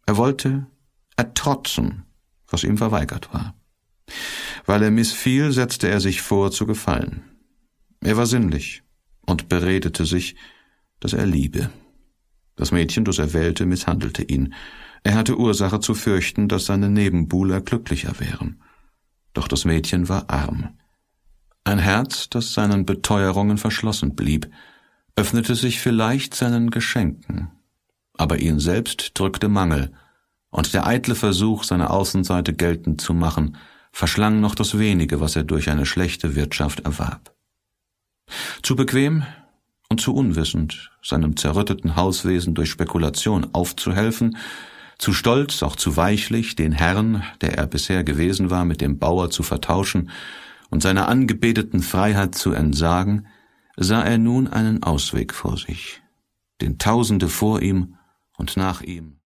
Er wollte ertrotzen, was ihm verweigert war. Weil er missfiel, setzte er sich vor, zu gefallen. Er war sinnlich und beredete sich, dass er liebe. Das Mädchen, das er wählte, misshandelte ihn. Er hatte Ursache zu fürchten, dass seine Nebenbuhler glücklicher wären. Doch das Mädchen war arm. Ein Herz, das seinen Beteuerungen verschlossen blieb, öffnete sich vielleicht seinen Geschenken. Aber ihn selbst drückte Mangel, und der eitle Versuch, seine Außenseite geltend zu machen, verschlang noch das wenige, was er durch eine schlechte Wirtschaft erwarb. Zu bequem und zu unwissend, seinem zerrütteten Hauswesen durch Spekulation aufzuhelfen, zu stolz, auch zu weichlich, den Herrn, der er bisher gewesen war, mit dem Bauer zu vertauschen und seiner angebeteten Freiheit zu entsagen, sah er nun einen Ausweg vor sich, den Tausende vor ihm und nach ihm